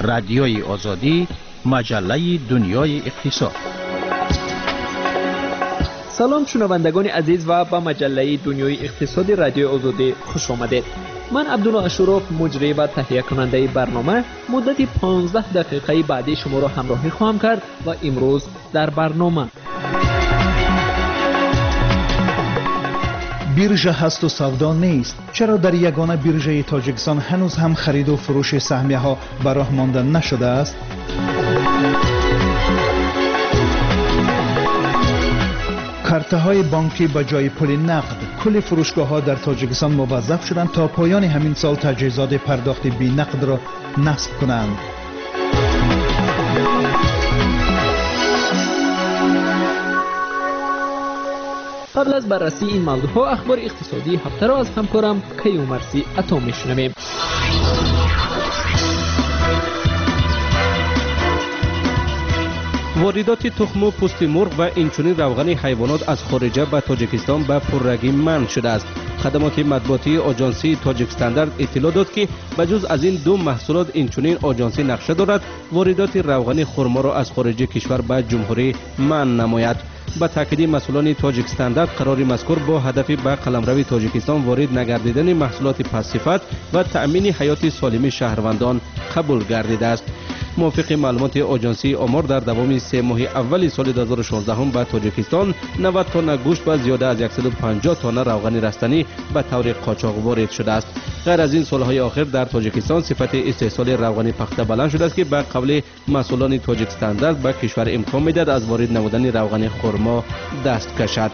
رادیوی آزادی، مجله دنیای اقتصاد. سلام شنوندگان عزیز و به مجله دنیای اقتصاد رادیو آزادی خوش آمدید. من عبدالله اشرف مجری و تهیه کننده برنامه مدت 15 دقیقه بعدی شما را همراهی خواهم کرد و امروز در برنامه بیرژه هست و سودا نیست. چرا در یگانه بیرژه تاجیکستان هنوز هم خرید و فروش سهمیه ها به راه مانده نشده است؟ کارت های بانکی به جای پول نقد. کل فروشگاه ها در تاجیکستان موظف شدند تا پایان همین سال تجهیزات پرداخت بی نقد را نصب کنند. قبل از بررسی این موضوعها اخبار اقتصادی هفته را از همکارم کیومرثی عطا میشنویم. واردات تخم و پوست مرغ و اینچنین روغن حیوانات از خارجه به تاجیکستان به پررگی منع شده است. خدمات مطبوعاتی آژانسی تاجیک استاندارد اطلاع داد که بجز از این دو محصولات اینچنین آژانسی نقشه دارد واردات روغن خرما را از خارج کشور به جمهوری منع نماید. با تاکید مسئولان تاجیک استاندارد قرار مذکور با هدف به قلمرو تاجیکستان وارد نگردیدن محصولات پس‌صفت و تأمین حیات سالم شهروندان قبول گردیده است. موافق معلومات آژانسی آمار در دوام 3 ماه اول سال 2016 به تاجیکستان 90 تن گوشت و زیاده از 150 تن روغن رستنی به طور قاچاق وارد شده است. غیر از این سالهای آخر در تاجیکستان صفت استحصال روغن پخته بلند شده است که به قول مسئولان تاجیک استاندارد به کشور امکان میدهد از وارد نمودن روغن خرما دست کشد.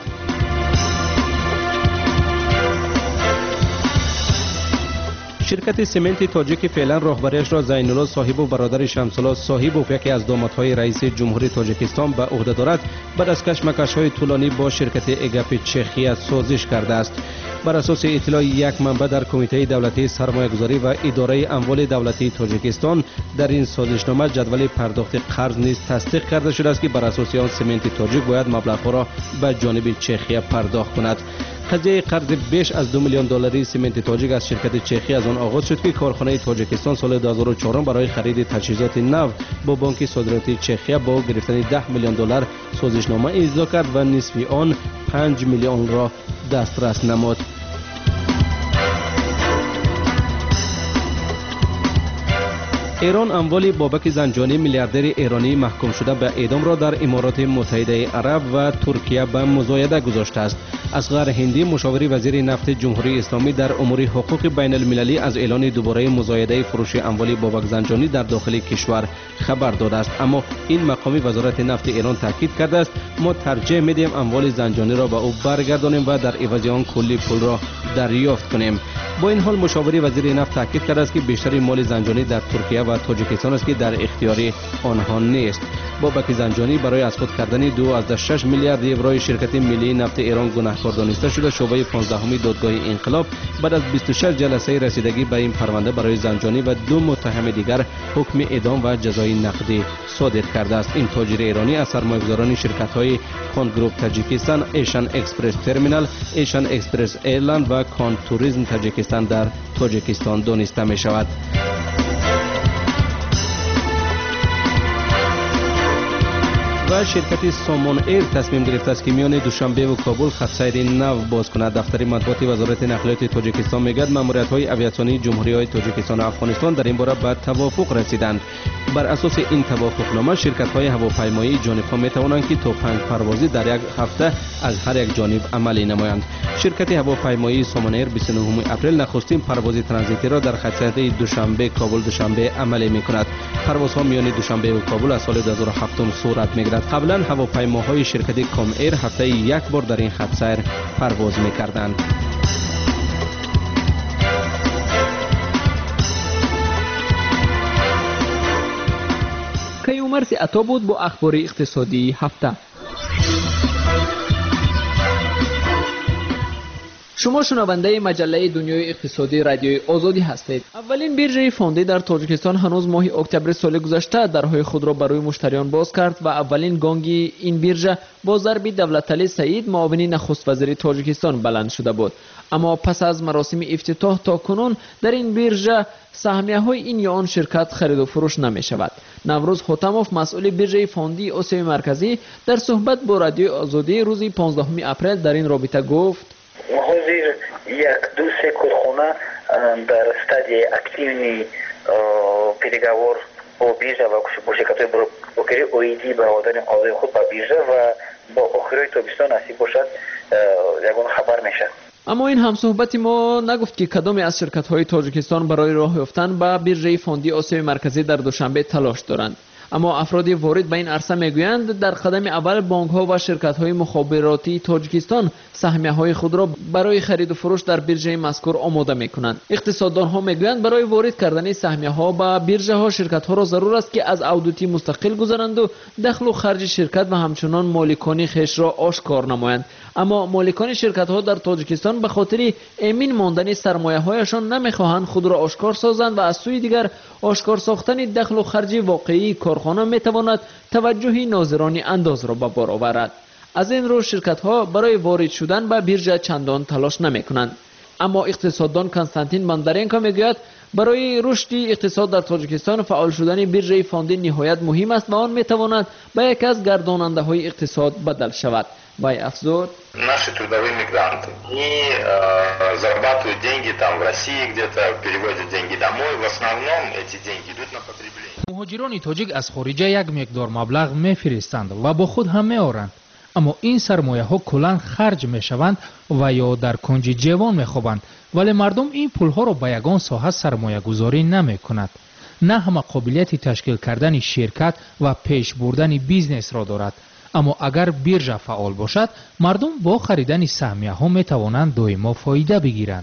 شرکت سمنت تاجیک فعلا راهبریش را زینالله صاحب و برادر شمس‌الله صاحب و یکی از دامادهای رئیس جمهوری تاجیکستان به عهده دارد بعد از کشمکش‌های طولانی با شرکت اگپ چخیا سازش کرده است. بر اساس اطلاع یک منبع در کمیته دولتی سرمایه‌گذاری و اداره اموال دولتی تاجیکستان در این سازشنامه جدول پرداخت قرض نیز تصدیق کرده شده است که بر اساس آن سمنت تاجیک باید مبلغ‌ها را به جانب چخیا پرداخت کند. قضیه قرض بیش از 2 میلیون دلاری سمنت تاجیک از شرکت چخی از آن آغاز شد که کارخانه تاجیکستان سال 2004 برای خرید تجهیزات نو با بانک صادراتی چخی با گرفتن 10 میلیون دلار سازشنامه امضا کرد و نصف آن 5 میلیون را دسترس نمود. ایران اموال بابک زنجانی میلیاردر ایرانی محکوم شده به اعدام را در امارات متحده عرب و ترکیه به مزایده گذاشته است. اصغر هندی مشاور وزیر نفت جمهوری اسلامی در امور حقوق بین المللی از اعلان دوباره مزایده فروش اموال بابک زنجانی در داخل کشور خبر داده است، اما این مقام وزارت نفت ایران تاکید کرده است ما ترجیح میدیم اموال زنجانی را به او برگردانیم و در عوض آن کلی پول را دریافت کنیم. با این حال مشاور وزیر نفت تاکید کرده است که بیشتر مال زنجانی در ترکیه و تاجیکستان است که در اختیار آنها نیست. بابک زنجانی برای از خود کردن 2.6 میلیارد یورو شرکت ملی نفت ایران گناهکار دانسته شده. شعبه 15 دادگاه انقلاب بعد از 26 جلسه رسیدگی به این پرونده برای زنجانی و 2 متهم دیگر حکم اعدام و جزای نقدی صادر کرده است. این تاجر ایرانی از سرمایه‌گذاران شرکت‌های کان گروپ تاجیکستان، ایشان اکسپرس ترمینال، ایشان اکسپرس ایرلند و کان توریسم تاجیکستان در تاجیکستان دانسته می شود. و شرکت سامان ایر تصمیم گرفته است که میان دوشنبه و کابل خط سیر نو باز کند. دفتر مطبوعاتی وزارت نقلیات تاجیکستان میگوید ماموریت‌های آویاسیونی جمهوری‌های تاجیکستان و افغانستان در این باره به توافق رسیدند. بر اساس این توافقنامه شرکت‌های هواپیمایی جانب‌ها می‌توانند که تا 5 پروازی در یک هفته از هر یک جانب عملی نمایند. شرکت هواپیمایی سامان ایر 29 اپریل نخستین پرواز ترانزیتی را در خط سیر دوشنبه کابل دوشنبه عملی می‌کند. پروازها میان دوشنبه و کابل از سال 2007 صورت می‌گیرد. قبلا هواپیماهای شرکت کام ایر هفته یک بار در این خط سیر پرواز می‌کردند. کیومرثی عطا بود با اخبار اقتصادی هفته. شما شنونده مجله دنیای اقتصادی رادیوی آزادی هستید. اولین بیرژه فوندی در تاجیکستان هنوز ماه اکتبر سال گذشته درهای خود را برای مشتریان باز کرد و اولین گانگی این بیرژه با ضرب دولتعلی سعید معاون نخست وزیر تاجیکستان بلند شده بود. اما پس از مراسم افتتاح تا کنون در این بیرژه سهمیه های این یا آن شرکت خرید و فروش نمی شود. نوروز حاتموف مسئول بیرژه فوندی آسیای مرکزی در صحبت با رادیو آزادی روز 15 اپریل در این رابطه گفت: حاضر یک دو سه کارخانه در استادی اکتیونی переговор با بیرژه و با شرکت‌های بروکری اویدی به آوردن اعضای خود به بیرژه و با آخرای تابستان نصیب باشد یگان خبر میشه. اما این همصحبت ما نگفت که کدامی از شرکت‌های تاجیکستان برای راه یافتن به بیرژه فوندی آسیای مرکزی در دوشنبه تلاش دارند. اما افراد وارد به این عرصه میگویند در قدم اول بانک‌ها و شرکت‌های مخابراتی تاجیکستان سهمیه‌های خود را برای خرید و فروش در بیرژه مذکور آماده می‌کنند. اقتصاددان‌ها میگویند برای وارد کردن سهمیه‌ها به بیرژه‌ها شرکت‌ها را ضرور است که از اودیتی مستقل گذرند و دخل و خرج شرکت و همچنان مالکانی خویش را آشکار نمایند. اما مالکان شرکت‌ها در تاجیکستان به خاطر امین ماندن سرمایه‌هایشان نمی‌خواهند خود را آشکار سازند و از سوی دیگر آشکار ساختن دخل و خرج واقعی کارخانه می‌تواند توجه ناظران انداز را به بار آورد. از این رو شرکت‌ها برای وارد شدن به بیرژه چندان تلاش نمی‌کنند. اما اقتصاددان کنستانتین بندرینکا میگوید برای رشد اقتصاد در تاجیکستان فعال شدن بیرژه فوندی نهایت مهم است و آن می‌تواند به یک از گرداننده‌های اقتصاد بدل شود. Вай Афзор. Наши трудовые мигранты. Они зарабатывают деньги там в России, где-то переводят деньги домой. В основном эти деньги идут на потребление. مهاجران تاجیک از خارج یک مقدار مبلغ میفرستند و با خود هم میآورند. اما این سرمایه ها کلان خرج میشوند و یا در کنج جوان میخوابند، ولی مردم این پول ها را به یگان ساحه سرمایه گذاری نمی کند. نه همه قابلیت تشکیل کردن شرکت و پیش بردن بیزنس را دارد. اما اگر بیرژه فعال باشد مردم با خریدن سهمیه ها می توانند دائما فایده بگیرند.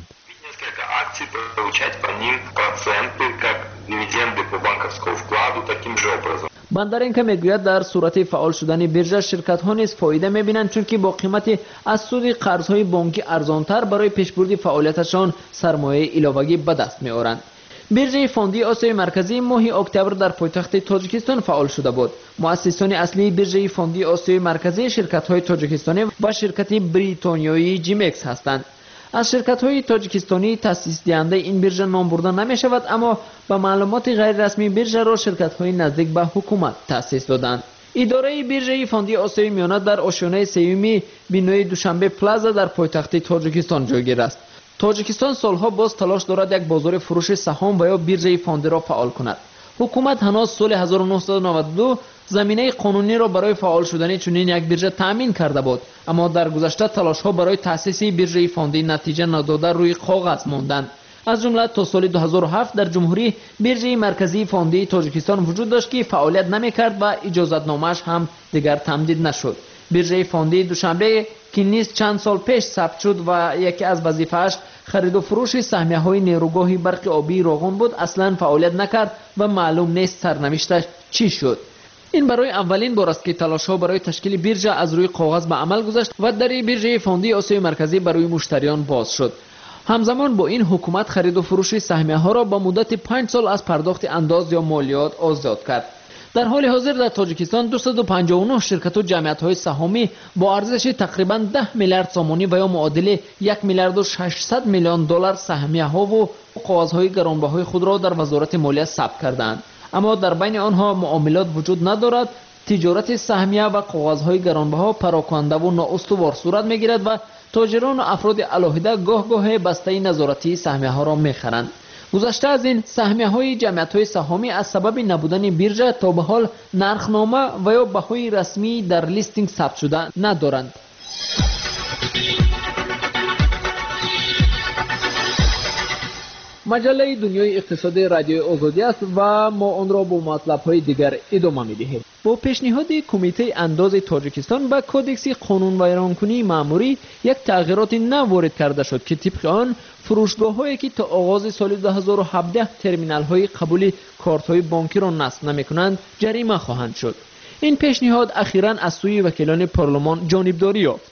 بندرینکا میگوید در صورت فعال شدن بیرژه شرکت ها نیز فایده میبینند، چون که با قیمت از سود قرض های بانکی ارزانتر برای پیشبرد فعالیتشان سرمایه علاوه‌ای به دست میآورند. بیرژه فوندی آسیای مرکزی ماه اکتبر در پایتخت تاجیکستان فعال شده بود. مؤسسان اصلی بیرژه فوندی آسیای مرکزی شرکت‌های تاجیکستانی و شرکت بریتانیایی جیمکس هستند. از شرکت‌های تاجیکستانی تأسیس دهنده این بیرژه نام برده نمی‌شود، اما به معلومات غیر رسمی بیرژه را شرکت‌های نزدیک به حکومت تأسیس دادند. اداره بیرژه فوندی آسیای میانه در آشیانه سوم بینای دوشنبه پلازا در پایتخت تاجیکستان جایگیر است. تاجیکستان سالها باز تلاش دارد یک بازار فروش سهام و یا بیرژه فوندی را فعال کند. حکومت هنوز سال 1992 زمینه قانونی را برای فعال شدن چنین یک بیرژه تامین کرده بود، اما در گذشته تلاش ها برای تأسیس بیرژه فوندی نتیجه نداده روی کاغذ ماندند. از جمله تا سال 2007 در جمهوری بیرژه مرکزی فوندی تاجیکستان وجود داشت که فعالیت نمی‌کرد و اجازتنامه‌اش هم دیگر تمدید نشد. بیرژه فوندی دوشنبه که نیز چند سال پیش ثبت شد و یکی از وظیفه‌اش خرید و فروش سهمیه‌های نیروگاه برق آبی راغون بود، اصلاً فعالیت نکرد و معلوم نیست سرنوشتش چی شد. این برای اولین بار است که تلاش‌ها برای تشکیل بیرژه از روی کاغذ به عمل گذشت و در بیرژه فوندی آسیای مرکزی برای مشتریان باز شد. همزمان با این حکومت خرید و فروش سهمیه‌ها را با مدت 5 سال از پرداخت انداز یا مالیات آزاد کرد. در حال حاضر در تاجیکستان 259 شرکت و جمعیت‌های سهامی با ارزش تقریباً 10 میلیارد سامانی و یا معادل 1 میلیارد و 600 میلیون دلار سهمیه‌ها و کاغذهای گرانبهای خود را در وزارت مالیه ثبت کردند. اما در بین آنها معاملات وجود ندارد. تجارت سهمیه و کاغذهای گرانبها پراکنده و نااستوار صورت می‌گیرد و تاجران و افراد علاهده گاه بسته نظارتی سهمیه‌ها را می‌خرند. گذشته از این سهمیه‌های جمعیت‌های سهامی از سبب نبودن بیرژه تا به حال نرخنامه و یا بهای رسمی در لیستینگ ثبت شده ندارند. مجله دنیای اقتصاد رادیو آزادی است و ما آن را با مطلب‌های دیگر ادامه می‌دهیم. با پیشنهاد کمیته انداز تاجیکستان به کودکس قانون ویرانکنی مأموری یک تغییرات نو وارد کرده شد که طبق آن فروشگاه‌هایی که تا آغاز سال 2017 ترمینال‌های قبول کارت‌های بانکی را نصب نمی‌کنند جریمه خواهند شد. این پیشنهاد اخیراً از سوی وکیلان پارلمان جانبداری یافت.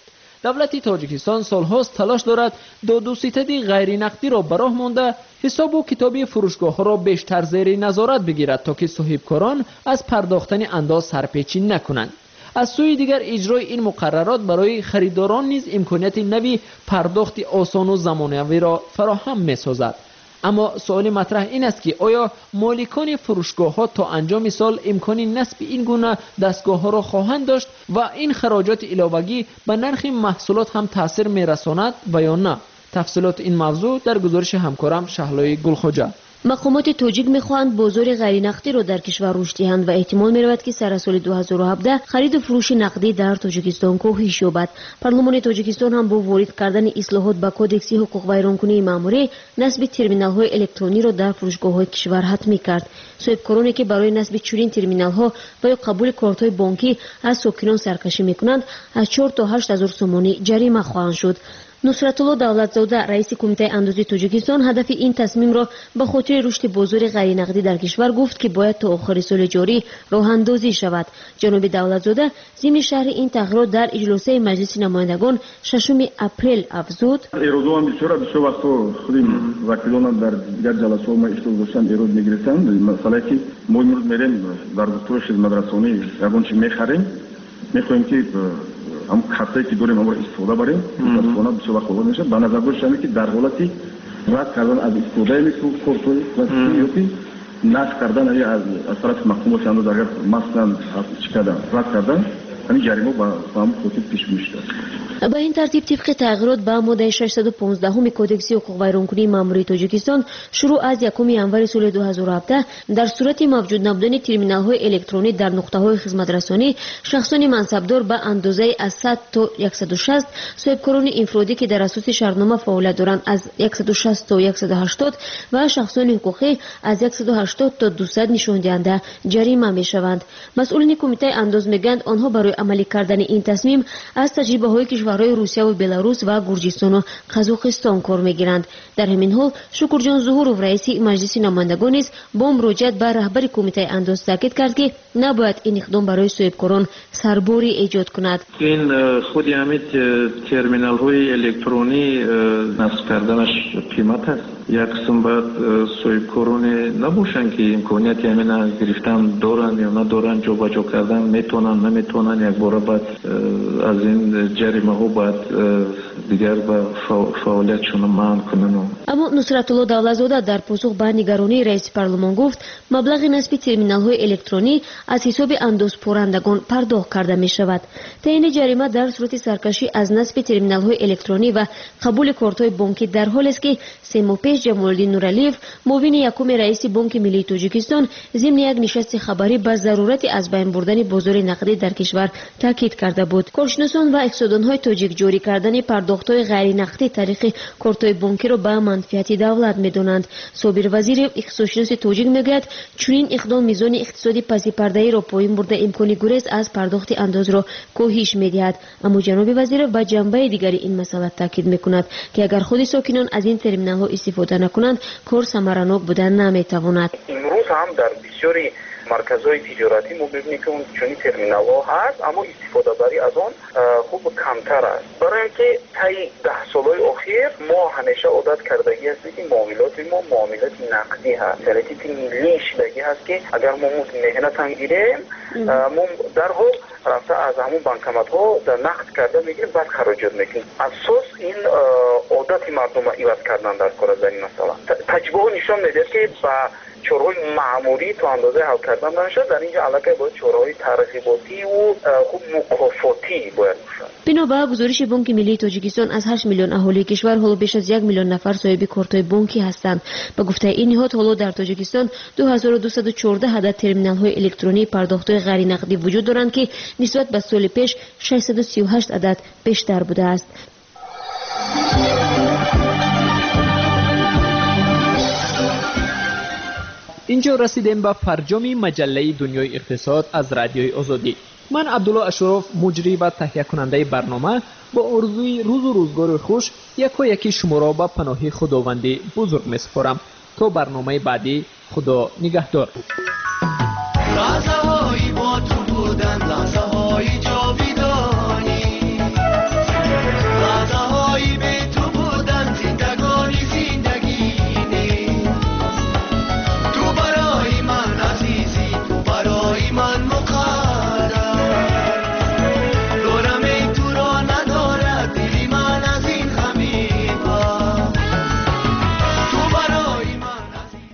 давлати тоҷикистон солҳост талош дорад додуситади ғайринақдӣ ро ба роҳ монда ҳисобу китоби фурӯшгоҳҳоро бештар зери назорат бигирад то ки соҳибкорон аз пардохтани андоз сарпечӣ накунанд. аз сӯи дигар иҷрои ин муқаррарот барои харидорон низ имконияти нави пардохти осону замонавиро фароҳам месозад. аммо суоли матраҳ ин аст ки оё моликони фурӯшгоҳҳо то анҷоми сол имкони насби ин гуна дастгоҳҳоро хоҳанд дошт ва ин хароҷоти иловагӣ ба нархи маҳсулот ҳам таъсир мерасонад ва ё на? тафсилоти ин мавзӯъ дар гузориши ҳамкорам Шаҳлои Гулхоҷа. мақомоти тоҷик мехоҳанд бозори ғайринақдиро дар кишвар рушд диҳанд ва эҳтимол меравад ки сар аз соли 2017 хариду фурӯши нақдӣ дар тоҷикистон коҳиш ёбад. парлумони тоҷикистон ҳам бо ворид кардани ислоҳот ба кодекси ҳуқуқвайронкунии маъмурӣ насби терминалҳои электрониро дар фурӯшгоҳҳои кишвар ҳатмӣ кард. соҳибкороне ки барои насби чунин терминалҳо ва ё қабули кортҳои бонкӣ аз сокинон саркашӣ мекунанд аз 4 то 8 ҳазор сомонӣ ҷарима хоҳанд шуд. нусратулло давлатзода раиси кумитаи андозии тоҷикистон ҳадафи ин тасмимро ба хотири рушди бозори ғайринақдӣ дар кишвар гуфт ки бояд то охири соли ҷорӣ роҳандозӣ шавад. ҷаноби давлатзода зимни шарҳи ин тағйирот дар иҷлосаи маҷлиси намояндагон 6 апрел афзуд. эрозҳо бисёр вақтҳо худи вакилона дар дигар ҷаласаҳо ма иштирок доштанд эроз мегирифтанд. масъалае ки мо имрӯз мерем дар духтури хизматрасонӣ ягон чи мехарем, мехоҳем ки ҳам картае ки дорем ҳамро истифода барем. мутаассифона бисёр вақт ҳолат мешавад. ба назар дошта ки дар ҳолати рад кардан аз истифодаи мисл кортҳои пластикӣ ёки насб кардан аз тарафи маҳкумоти андоз агар масалан чӣ кардан рад кардан ҳамин ҷарима ба ҳамин хотир пешбинӣ шуда. ба ин тартиб тибқи тағйирот ба моддаи 615 кодекси ҳуқуқвайронкунии маъмурии тоҷикистон шурӯъ аз 1 январи соли 2017 дар сурати мавҷуд набудани терминалҳои электронӣ дар нуқтаҳои хизматрасонӣ шахсони мансабдор ба андозаи аз 100 то 160, соҳибкорони инфиродӣ ки дар асоси шартнома фаъолият доранд аз 160 то 180 ва шахсони ҳуқуқӣ аз 180 то 200 нишондиҳанда ҷарима мешаванд. масъулини кумитаи андоз мегӯянд онҳо барои амалӣ кардани ин тасмим аз таҷрибаҳои кишварҳои Русияву Беларус ва Гурҷистону Қазоқистон кор мегиранд. дар ҳамин ҳол Шукурҷон Зуҳуров раиси маҷлиси намояндагон низ бо муроҷиат ба раҳбари кумитаи андоз таъкид кард ки набояд ин иқдом барои соҳибкорон сарборӣ эҷод кунад. ин худи ҳамин терминалҳои электронӣ насб карданаш қимат аст. як қисм баъд соҳибкороне набошанд ки имконияти ҳамина гирифтан доранд ё надоранд, ҷобаҷо кардан метавонанд наметавонанд, якбора баъд аз ин ҷаримаҳо баъд дигар ба фаъолиятшон манъ кунанд. аммо Нусратулло Давлатзода дар посух ба нигаронии раиси парлумон гуфт маблағи насби терминалҳои электронӣ аз ҳисоби андозпорандагон пардохт карда мешавад. таъини ҷарима дар сурати саркашӣ аз насби терминалҳои электронӣ ва қабули кортҳои бонкӣ дар ҳолест ки 3 моҳ пеш Ҷамолиддин Нуралиев муовини якуми раиси Бонки Миллии Тоҷикистон зимни як нишасти хабарӣ ба зарурати аз байн бурдани бозори нақдӣ дар кишвар таъкид карда буд. коршиносон ва иқтисоддонҳои тоҷик ҷорӣ кардани пардохтҳои ғайринақдӣ тариқи кортҳои бонкиро ба манфиати давлат медонанд. Собир Вазиров иқтисодшиноси тоҷик мегӯяд чунин иқдом мизони иқтисоди пасипардаиро поин бурда имкони гурез аз пардохти андозро коҳиш медиҳад. аммо ҷаноби Вазиров ба ҷанбаи дигари ин масъала таъкид мекунад ки агар худи сокинон аз ин терминалҳо истифода накунанд кор самаранок будан наметавонад. имрӯз ҳам дар бисёри марказҳои тиҷоратӣ мо мебинем ки чунин терминалҳо ҳаст, аммо истифодабарӣ аз он хуб камтар аст. барои ин ки таи 10 солҳои охир мо ҳамеша одат кардагӣ ҳастем ки муомилоти мо муомилоти нақдӣ ҳаст. яъне типи миллии шидагӣ ҳаст ки агар мо меҳнатам гирем мо дарҳол рафта аз ҳамун банкоматҳо нақд карда мегирем, баъд хароҷот мекунем. асос ин одати мардума иваз кардан дар кор дар ин масъала. таҷрибаҳо нишон медиҳад ки ба чораҳои маъмурӣ то андозаи ҳал кардан намешавад. дар инҷо аллакай бояд чораҳои тарғиботиву хуб мукофотӣ бояд бошад. бино ба гузориши Бонки Миллии Тоҷикистон аз 8 миллион аҳолии кишвар ҳоло беш аз 1 миллион нафар соҳиби кортҳои бонкӣ ҳастанд. ба гуфтаи ин ниҳод ҳоло дар Тоҷикистон 2214 ҳадад терминалҳои электронии пардохтҳои ғайринақдӣ вуҷуд доранд ки нисбат ба соли пеш 638 адад бештар будааст. инҷо расидем ба фарҷоми маҷаллаи Дунёи иқтисод аз радиои Озодӣ. ман Абдулло Ашуров, муҷрӣ ва таҳиякунандаи барнома, бо орзуи рӯзу рӯзгори хуш якояки шуморо ба паноҳи худованди бузург месупорам. то барномаи баъдӣ худо нигаҳдор.